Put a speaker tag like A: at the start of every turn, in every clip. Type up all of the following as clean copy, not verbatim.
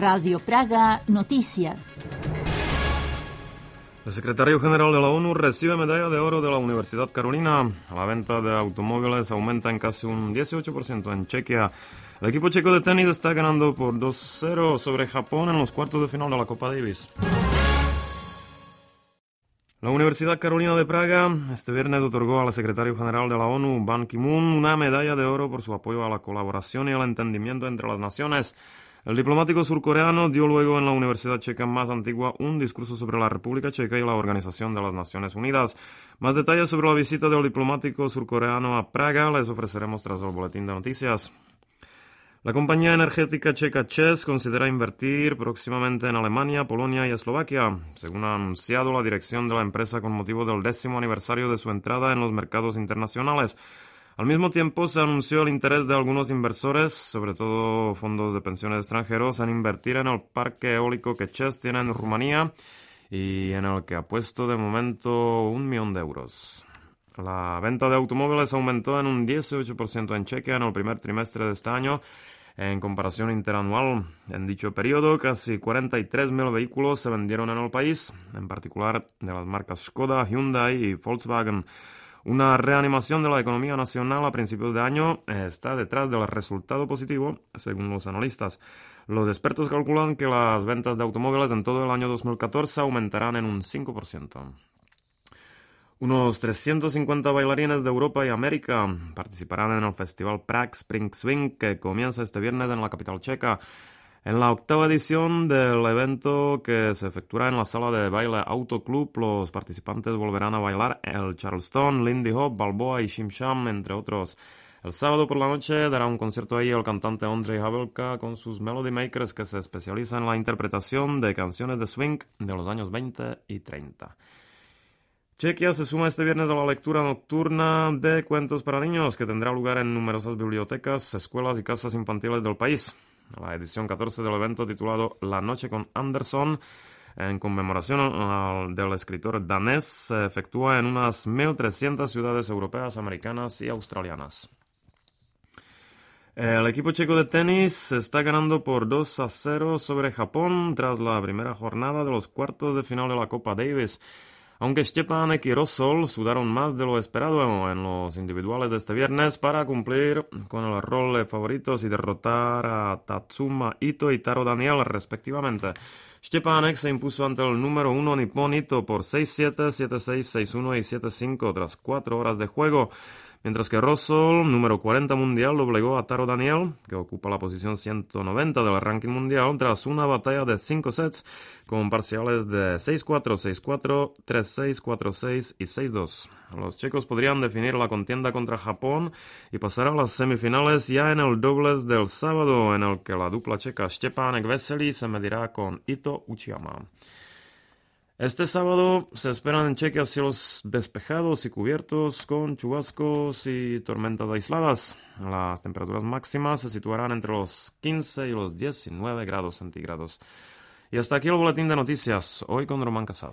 A: Radio Praga Noticias.
B: El secretario general de la ONU recibe medalla de oro de la Universidad Carolina. La venta de automóviles aumenta en casi un 18% en Chequia. El equipo checo de tenis está ganando por 2-0 sobre Japón en los cuartos de final de la Copa Davis. La Universidad Carolina de Praga este viernes otorgó al secretario general de la ONU, Ban Ki-moon, una medalla de oro por su apoyo a la colaboración y el entendimiento entre las naciones. El diplomático surcoreano dio luego en la Universidad Checa más antigua un discurso sobre la República Checa y la Organización de las Naciones Unidas. Más detalles sobre la visita del diplomático surcoreano a Praga les ofreceremos tras el boletín de noticias. La compañía energética checa ČEZ considera invertir próximamente en Alemania, Polonia y Eslovaquia, según ha anunciado la dirección de la empresa con motivo del 10º aniversario de su entrada en los mercados internacionales. Al mismo tiempo, se anunció el interés de algunos inversores, sobre todo fondos de pensiones extranjeros, en invertir en el parque eólico que ČEZ tiene en Rumanía y en el que ha puesto de momento 1 millón de euros. La venta de automóviles aumentó en un 18% en Chequia en el primer trimestre de este año. En comparación interanual, en dicho periodo, casi 43.000 vehículos se vendieron en el país, en particular de las marcas Skoda, Hyundai y Volkswagen. Una reanimación de la economía nacional a principios de año está detrás del resultado positivo, según los analistas. Los expertos calculan que las ventas de automóviles en todo el año 2014 aumentarán en un 5%. Unos 350 bailarines de Europa y América participarán en el festival Prague Spring Swing que comienza este viernes en la capital checa. En la 8ª edición del evento, que se efectuará en la sala de baile Auto Club, los participantes volverán a bailar el Charleston, Lindy Hop, Balboa y Shim Sham, entre otros. El sábado por la noche dará un concierto ahí el cantante Ondřej Havelka con sus Melody Makers, que se especializan en la interpretación de canciones de swing de los años 20 y 30. Chequia se suma este viernes a la lectura nocturna de cuentos para niños que tendrá lugar en numerosas bibliotecas, escuelas y casas infantiles del país. La edición 14 del evento, titulado La noche con Anderson, en conmemoración del escritor danés, se efectúa en unas 1.300 ciudades europeas, americanas y australianas. El equipo checo de tenis está ganando por 2-0 sobre Japón tras la primera jornada de los cuartos de final de la Copa Davis. Aunque Štěpánek y Rosol sudaron más de lo esperado en los individuales de este viernes para cumplir con el rol de favoritos y derrotar a Tatsuma Ito y Taro Daniel respectivamente. Štěpánek se impuso ante el número 1 nipón Ito por 6-7, 7-6, 6-1 y 7-5 tras 4 horas de juego, mientras que Rosol, número 40 mundial, doblegó a Taro Daniel, que ocupa la posición 190 del ranking mundial, tras una batalla de 5 sets con parciales de 6-4, 6-4, 3-6, 4-6 y 6-2. Los checos podrían definir la contienda contra Japón y pasar a las semifinales ya en el dobles del sábado, en el que la dupla checa Štěpánek-Veselý se medirá con Ito Uchiyama. Este sábado se esperan en Chequia cielos despejados y cubiertos con chubascos y tormentas aisladas. Las temperaturas máximas se situarán entre los 15 y los 19 grados centígrados. Y hasta aquí el boletín de noticias, hoy con Román Casado.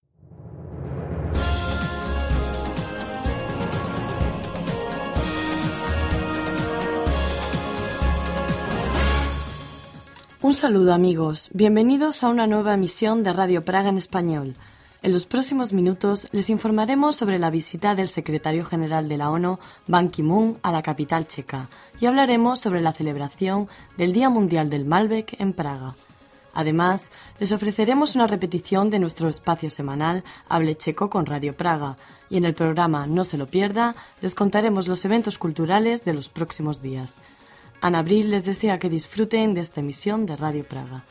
C: Un saludo amigos, bienvenidos a una nueva emisión de Radio Praga en español. En los próximos minutos les informaremos sobre la visita del secretario general de la ONU, Ban Ki-moon, a la capital checa y hablaremos sobre la celebración del Día Mundial del Malbec en Praga. Además, les ofreceremos una repetición de nuestro espacio semanal Hable Checo con Radio Praga y en el programa No se lo pierda les contaremos los eventos culturales de los próximos días. Ana Abril les desea que disfruten de esta emisión de Radio Praga.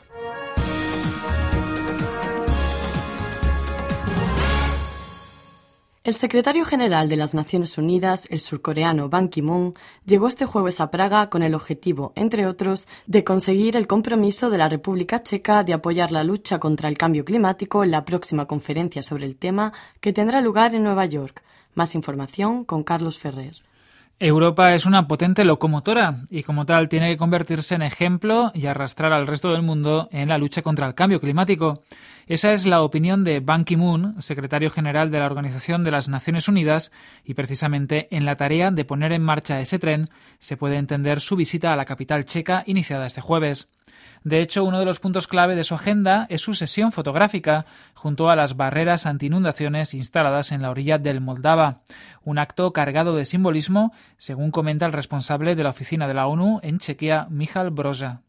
C: El secretario general de las Naciones Unidas, el surcoreano Ban Ki-moon, llegó este jueves a Praga con el objetivo, entre otros, de conseguir el compromiso de la República Checa de apoyar la lucha contra el cambio climático en la próxima conferencia sobre el tema que tendrá lugar en Nueva York. Más información con Carlos Ferrer.
D: Europa es una potente locomotora y como tal tiene que convertirse en ejemplo y arrastrar al resto del mundo en la lucha contra el cambio climático. Esa es la opinión de Ban Ki-moon, secretario general de la Organización de las Naciones Unidas, y precisamente en la tarea de poner en marcha ese tren se puede entender su visita a la capital checa iniciada este jueves. De hecho, uno de los puntos clave de su agenda es su sesión fotográfica junto a las barreras anti-inundaciones instaladas en la orilla del Moldava, un acto cargado de simbolismo, según comenta el responsable de la oficina de la ONU en Chequia, Michal Broza.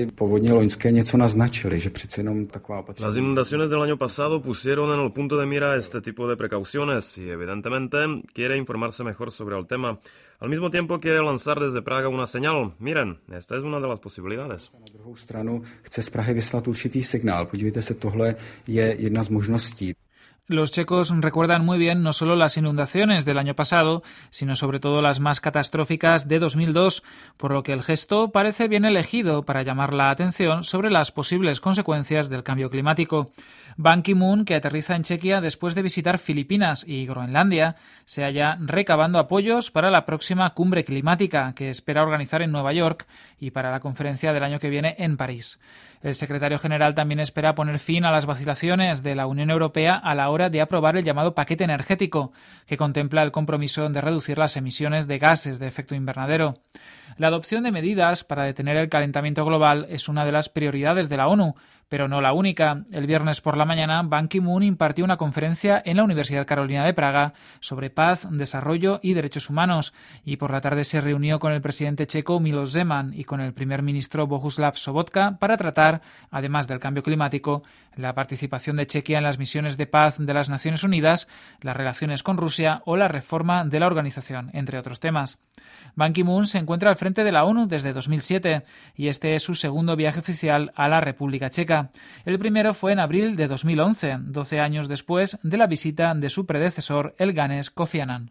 B: Las inundaciones del año pasado pusieron en el punto de mira este tipo de precauciones y evidentemente quiere informarse mejor sobre el tema. Al mismo tiempo quiere lanzar desde Praga una señal. Miren, esta es una de las posibilidades.
E: Na druhou stranu chce z Prahy vyslat určitý signál. Podívejte se, tohle je jedna z možností.
D: Los checos recuerdan muy bien no solo las inundaciones del año pasado, sino sobre todo las más catastróficas de 2002, por lo que el gesto parece bien elegido para llamar la atención sobre las posibles consecuencias del cambio climático. Ban Ki-moon, que aterriza en Chequia después de visitar Filipinas y Groenlandia, se halla recabando apoyos para la próxima cumbre climática que espera organizar en Nueva York y para la conferencia del año que viene en París. El secretario general también espera poner fin a las vacilaciones de la Unión Europea a la hora de aprobar el llamado paquete energético, que contempla el compromiso de reducir las emisiones de gases de efecto invernadero. La adopción de medidas para detener el calentamiento global es una de las prioridades de la ONU, pero no la única. El viernes por la mañana, Ban Ki-moon impartió una conferencia en la Universidad Carolina de Praga sobre paz, desarrollo y derechos humanos, y por la tarde se reunió con el presidente checo Miloš Zeman y con el primer ministro Bohuslav Sobotka para tratar, además del cambio climático, la participación de Chequia en las misiones de paz de las Naciones Unidas, las relaciones con Rusia o la reforma de la organización, entre otros temas. Ban Ki-moon se encuentra al frente de la ONU desde 2007 y este es su segundo viaje oficial a la República Checa. El primero fue en abril de 2011, 12 años después de la visita de su predecesor, el ganés Kofi Annan.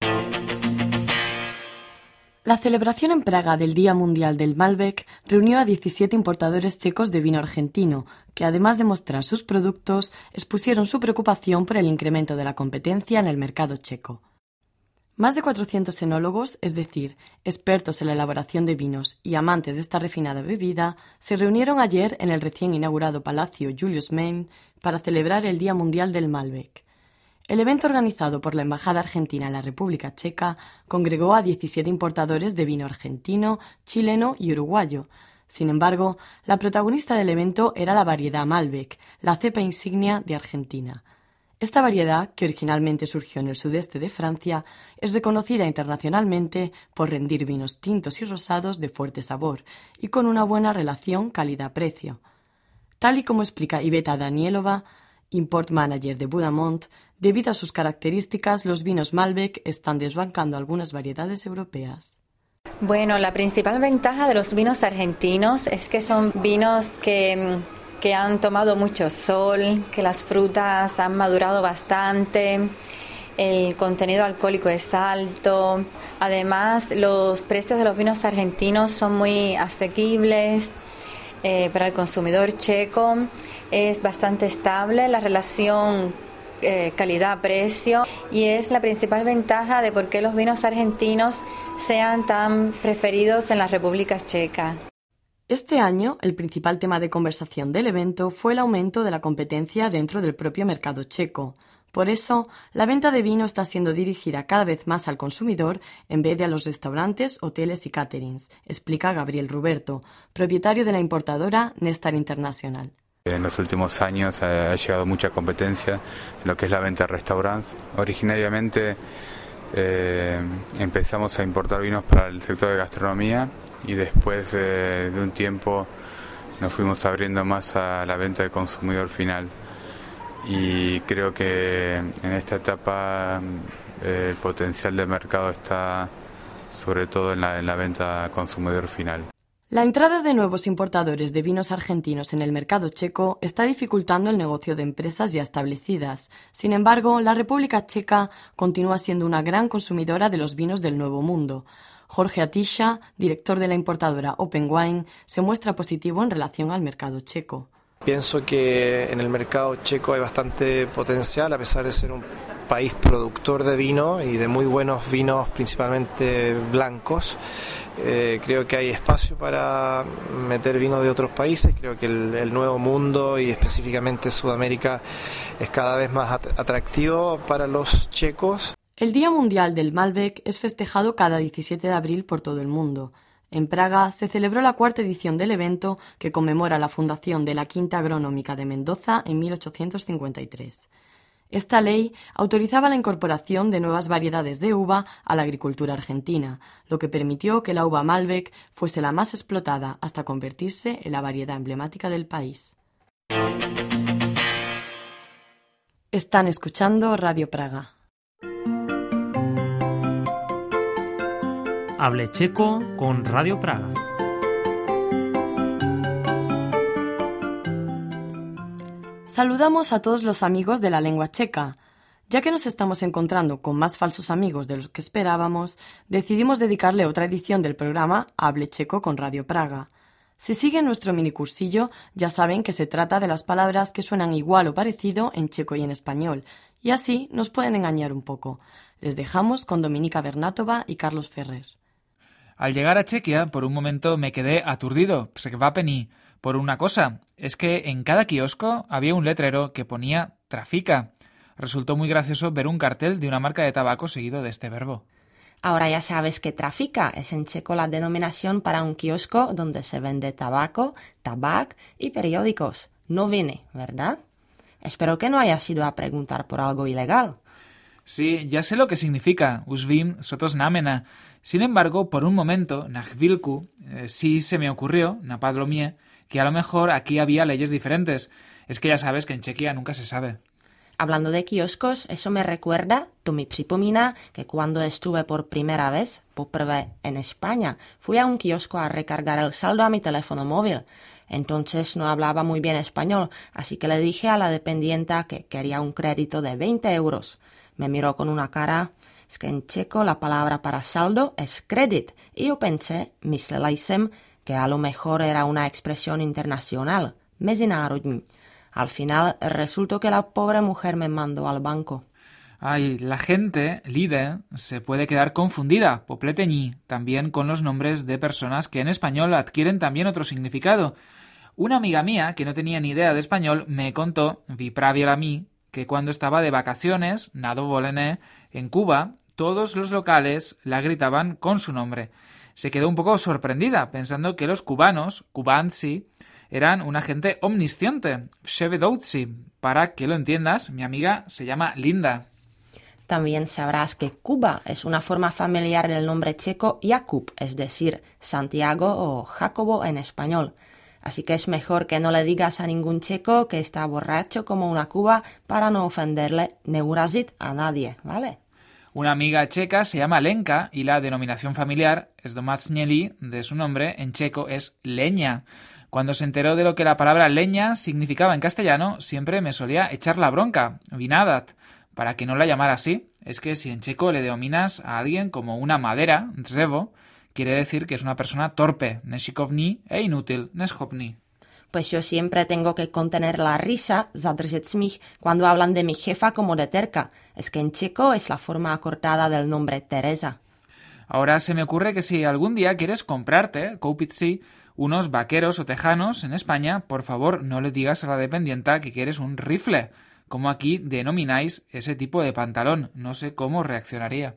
C: La celebración en Praga del Día Mundial del Malbec reunió a 17 importadores checos de vino argentino, que además de mostrar sus productos, expusieron su preocupación por el incremento de la competencia en el mercado checo. Más de 400 enólogos, es decir, expertos en la elaboración de vinos y amantes de esta refinada bebida, se reunieron ayer en el recién inaugurado Palacio Julius Main para celebrar el Día Mundial del Malbec. El evento organizado por la Embajada Argentina en la República Checa congregó a 17 importadores de vino argentino, chileno y uruguayo. Sin embargo, la protagonista del evento era la variedad Malbec, la cepa insignia de Argentina. Esta variedad, que originalmente surgió en el sudeste de Francia, es reconocida internacionalmente por rendir vinos tintos y rosados de fuerte sabor y con una buena relación calidad-precio. Tal y como explica Iveta Danielova, import manager de Budamont, debido a sus características, los vinos Malbec están desbancando algunas variedades europeas.
F: Bueno, la principal ventaja de los vinos argentinos es que son vinos que han tomado mucho sol, que las frutas han madurado bastante, el contenido alcohólico es alto. Además, los precios de los vinos argentinos son muy asequibles para el consumidor checo. Es bastante estable la relación calidad-precio y es la principal ventaja de por qué los vinos argentinos sean tan preferidos en la República Checa.
C: Este año, el principal tema de conversación del evento fue el aumento de la competencia dentro del propio mercado checo. Por eso, la venta de vino está siendo dirigida cada vez más al consumidor en vez de a los restaurantes, hoteles y caterings, explica Gabriel Ruberto, propietario de la importadora Nestar International.
G: En los últimos años ha llegado mucha competencia en lo que es la venta de restaurantes. Originariamente empezamos a importar vinos para el sector de gastronomía y después de un tiempo nos fuimos abriendo más a la venta de consumidor final. Y creo que en esta etapa el potencial de mercado está sobre todo en la venta a consumidor final.
C: La entrada de nuevos importadores de vinos argentinos en el mercado checo está dificultando el negocio de empresas ya establecidas. Sin embargo, la República Checa continúa siendo una gran consumidora de los vinos del Nuevo Mundo. Jorge Atisha, director de la importadora Open Wine, se muestra positivo en relación al mercado checo.
H: Pienso que en el mercado checo hay bastante potencial, a pesar de ser un país productor de vino y de muy buenos vinos, principalmente blancos. Creo que hay espacio para meter vinos de otros países. Creo que el nuevo mundo y específicamente Sudamérica es cada vez más atractivo para los checos.
C: El Día Mundial del Malbec es festejado cada 17 de abril por todo el mundo. En Praga se celebró la 4ª edición del evento, que conmemora la fundación de la Quinta Agronómica de Mendoza en 1853. Esta ley autorizaba la incorporación de nuevas variedades de uva a la agricultura argentina, lo que permitió que la uva Malbec fuese la más explotada hasta convertirse en la variedad emblemática del país. Están escuchando Radio Praga.
I: Hable checo con Radio Praga.
C: Saludamos a todos los amigos de la lengua checa. Ya que nos estamos encontrando con más falsos amigos de los que esperábamos, decidimos dedicarle otra edición del programa Hable checo con Radio Praga. Si siguen nuestro minicursillo, ya saben que se trata de las palabras que suenan igual o parecido en checo y en español, y así nos pueden engañar un poco. Les dejamos con Dominika Bernatova y Carlos Ferrer.
D: Al llegar a Chequia, por un momento me quedé aturdido, překvapení, por una cosa. Es que en cada kiosco había un letrero que ponía Trafika. Resultó muy gracioso ver un cartel de una marca de tabaco seguido de este verbo.
J: Ahora ya sabes que Trafika es en checo la denominación para un kiosco donde se vende tabaco, tabac y periódicos. Noviny, ¿verdad? Espero que no hayas ido a preguntar por algo ilegal.
D: Sí, ya sé lo que significa, už vím, co to znamená. Sin embargo, por un momento, na chvilku, sí se me ocurrió, napadlo mě, que a lo mejor aquí había leyes diferentes. Es que ya sabes que en Chequia nunca se sabe.
J: Hablando de kioscos, eso me recuerda, to mi připomíná, que cuando estuve por primera vez, poprvé en España, fui a un kiosco a recargar el saldo a mi teléfono móvil. Entonces no hablaba muy bien español, así que le dije a la dependienta que quería un crédito de 20 euros. Me miró con una cara... Es que en checo la palabra para saldo es kredit y yo pensé, myslela jsem, que a lo mejor era una expresión internacional, mezinárodní. Al final resultó que la pobre mujer me mandó al banco.
D: Ay, la gente, lide, se puede quedar confundida, popleteñí, también con los nombres de personas que en español adquieren también otro significado. Una amiga mía, que no tenía ni idea de español, me contó, vyprávěla mí, que cuando estaba de vacaciones, na dovolené, en Cuba, todos los locales la gritaban con su nombre. Se quedó un poco sorprendida, pensando que los cubanos, kubanci, eran una gente omnisciente, vševedoucí. Para que lo entiendas, mi amiga se llama Linda.
J: También sabrás que Cuba es una forma familiar del nombre checo Jakub, es decir, Santiago o Jacobo en español. Así que es mejor que no le digas a ningún checo que está borracho como una cuba para no ofenderle neurazit a nadie, ¿vale?
D: Una amiga checa se llama Lenka y la denominación familiar, Zdomácnělí, de su nombre, en checo es leña. Cuando se enteró de lo que la palabra leña significaba en castellano, siempre me solía echar la bronca, vinadat, para que no la llamara así. Es que si en checo le denominas a alguien como una madera, drzevo, quiere decir que es una persona torpe, nešikovný, e inútil, neschopný.
J: Pues yo siempre tengo que contener la risa, zadržet smích, cuando hablan de mi jefa como de terca. Es que en checo es la forma acortada del nombre Teresa.
D: Ahora se me ocurre que si algún día quieres comprarte, koupit si, unos vaqueros o tejanos en España, por favor no le digas a la dependienta que quieres un rifle, como aquí denomináis ese tipo de pantalón. No sé cómo reaccionaría.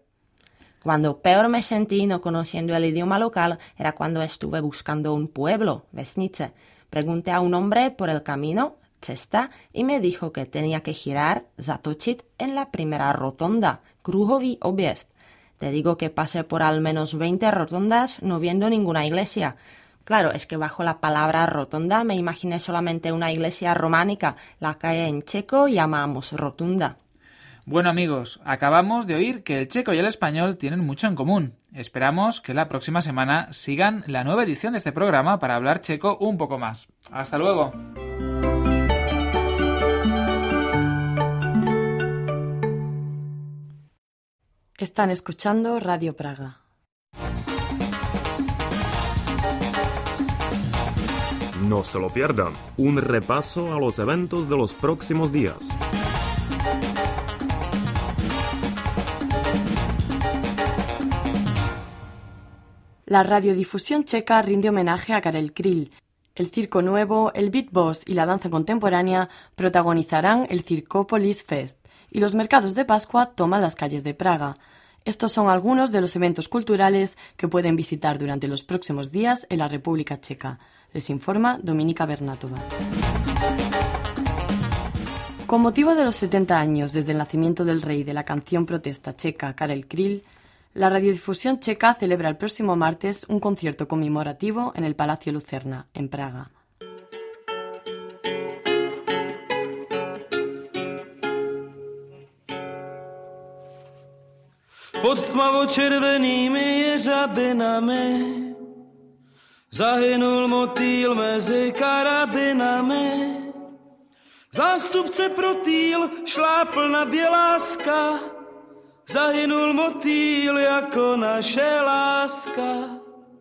J: Cuando peor me sentí no conociendo el idioma local era cuando estuve buscando un pueblo, vesnice. Pregunté a un hombre por el camino, cesta, y me dijo que tenía que girar, zatočit, en la primera rotonda, kruhový objezd. Te digo que pasé por al menos 20 rotondas no viendo ninguna iglesia. Claro, es que bajo la palabra rotonda me imaginé solamente una iglesia románica, la que en checo llamamos rotunda.
D: Bueno amigos, acabamos de oír que el checo y el español tienen mucho en común. Esperamos que la próxima semana sigan la nueva edición de este programa para hablar checo un poco más. ¡Hasta luego!
C: Están escuchando Radio Praga.
B: No se lo pierdan, un repaso a los eventos de los próximos días.
C: La radiodifusión checa rinde homenaje a Karel Kryl. El circo nuevo, el beatbox y la danza contemporánea protagonizarán el Cirkopolis Fest y los mercados de Pascua toman las calles de Praga. Estos son algunos de los eventos culturales que pueden visitar durante los próximos días en la República Checa. Les informa Dominika Bernatova. Con motivo de los 70 años desde el nacimiento del rey de la canción protesta checa Karel Kryl, la radiodifusión checa celebra el próximo martes un concierto conmemorativo en el Palacio Lucerna, en Praga.
K: Pod tmavo-červenými jeřabinami zahynul motýl mezi karabinami. Zástupce protýl šlápl na běláska, zahynul motýl jako naše láska.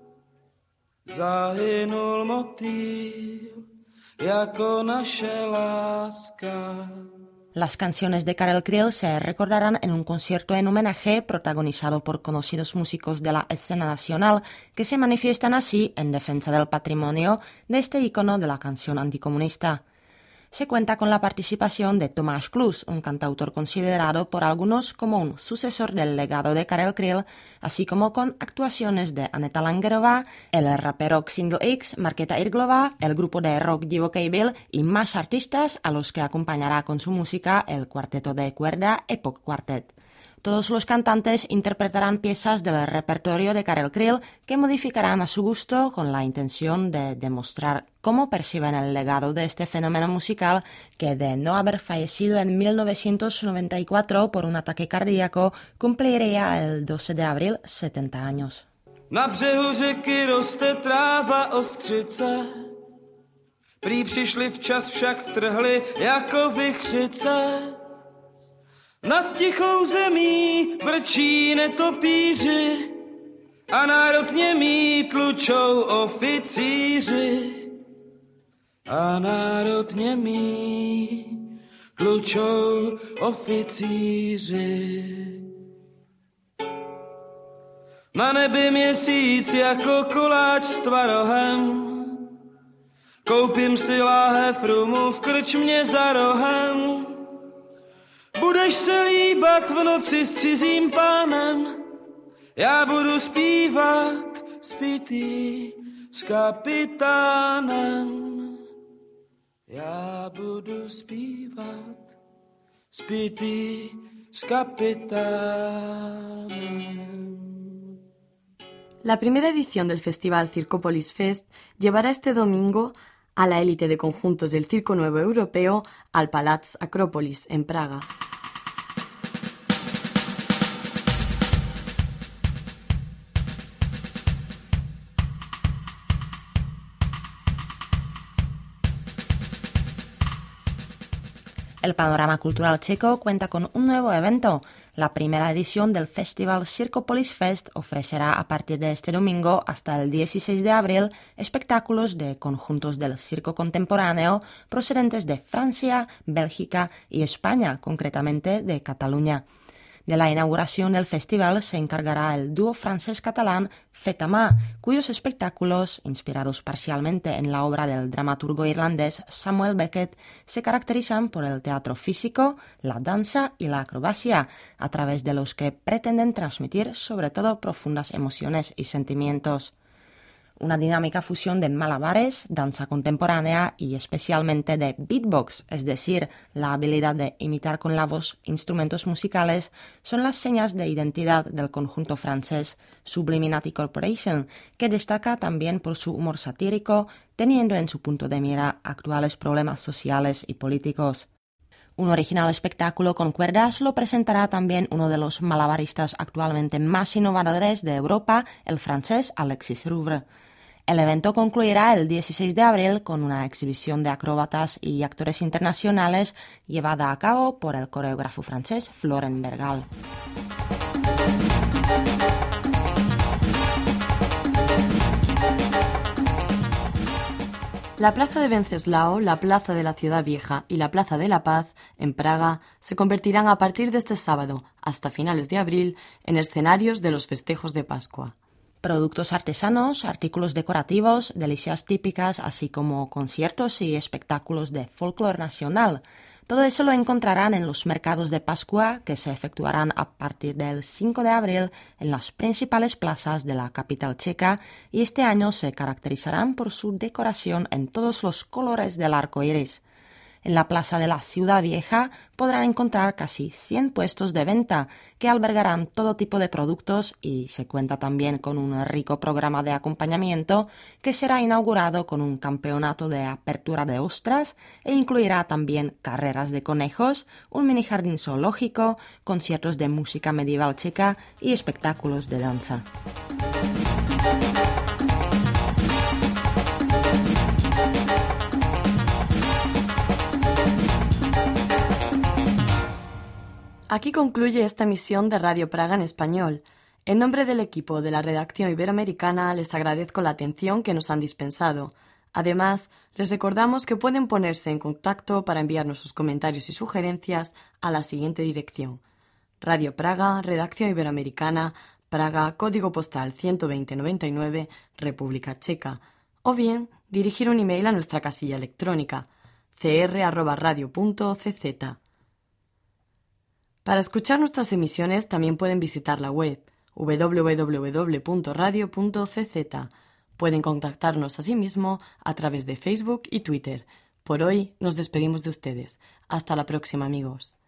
K: Zahynul motýl jako naše láska.
J: Las canciones de Karel Kryl se recordarán en un concierto en homenaje protagonizado por conocidos músicos de la escena nacional que se manifiestan así en defensa del patrimonio de este ícono de la canción anticomunista. Se cuenta con la participación de Tomáš Klus, un cantautor considerado por algunos como un sucesor del legado de Karel Kryl, así como con actuaciones de Aneta Langerová, el rapero Xindl X, Markéta Irglová, el grupo de rock Divoký Byl y más artistas a los que acompañará con su música el cuarteto de cuerda Epoch Quartet. Todos los cantantes interpretarán piezas del repertorio de Karel Kryl que modificarán a su gusto con la intención de demostrar cómo perciben el legado de este fenómeno musical que, de no haber fallecido en 1994 por un ataque cardíaco, cumpliría el 12 de abril 70 años.
K: Na břehu řeky roste tráva ostřice, prý přišli včas, však vtrhli jako vichřice. Nad tichou zemí vrčí netopíři a národ němý tlučou oficíři. A národ němý tlučou oficíři. Na nebi měsíc jako koláč s tvarohem, koupím si láhev rumu v krčmě za rohem. Budeš se líbat v noci s cizím pánem, já budu zpívat zpítý s kapitánem. Já budu zpívat zpítý s kapitánem.
C: La primera edición del festival Cirkopolis Fest llevará este domingo a la élite de conjuntos del Circo Nuevo Europeo al Palats Acrópolis, en Praga.
J: El panorama cultural checo cuenta con un nuevo evento. La primera edición del festival Cirkopolis Fest ofrecerá a partir de este domingo hasta el 16 de abril espectáculos de conjuntos del circo contemporáneo procedentes de Francia, Bélgica y España, concretamente de Cataluña. De la inauguración del festival se encargará el dúo francés-catalán Fetama, cuyos espectáculos, inspirados parcialmente en la obra del dramaturgo irlandés Samuel Beckett, se caracterizan por el teatro físico, la danza y la acrobacia, a través de los que pretenden transmitir sobre todo profundas emociones y sentimientos. Una dinámica fusión de malabares, danza contemporánea y especialmente de beatbox, es decir, la habilidad de imitar con la voz instrumentos musicales, son las señas de identidad del conjunto francés Subliminati Corporation, que destaca también por su humor satírico, teniendo en su punto de mira actuales problemas sociales y políticos. Un original espectáculo con cuerdas lo presentará también uno de los malabaristas actualmente más innovadores de Europa, el francés Alexis Rouvre. El evento concluirá el 16 de abril con una exhibición de acróbatas y actores internacionales llevada a cabo por el coreógrafo francés Florent Bergal.
C: La Plaza de Wenceslao, la Plaza de la Ciudad Vieja y la Plaza de la Paz, en Praga, se convertirán a partir de este sábado, hasta finales de abril, en escenarios de los festejos de Pascua.
J: Productos artesanos, artículos decorativos, delicias típicas, así como conciertos y espectáculos de folclore nacional. Todo eso lo encontrarán en los mercados de Pascua, que se efectuarán a partir del 5 de abril en las principales plazas de la capital checa, y este año se caracterizarán por su decoración en todos los colores del arco iris. En la plaza de la Ciudad Vieja podrán encontrar casi 100 puestos de venta que albergarán todo tipo de productos, y se cuenta también con un rico programa de acompañamiento que será inaugurado con un campeonato de apertura de ostras e incluirá también carreras de conejos, un mini jardín zoológico, conciertos de música medieval checa y espectáculos de danza.
C: Aquí concluye esta emisión de Radio Praga en español. En nombre del equipo de la redacción iberoamericana les agradezco la atención que nos han dispensado. Además, les recordamos que pueden ponerse en contacto para enviarnos sus comentarios y sugerencias a la siguiente dirección: Radio Praga, Redacción Iberoamericana, Praga, Código Postal 12099, República Checa. O bien, dirigir un email a nuestra casilla electrónica cr@radio.cz. Para escuchar nuestras emisiones también pueden visitar la web www.radio.cz. Pueden contactarnos asimismo a través de Facebook y Twitter. Por hoy nos despedimos de ustedes. Hasta la próxima, amigos.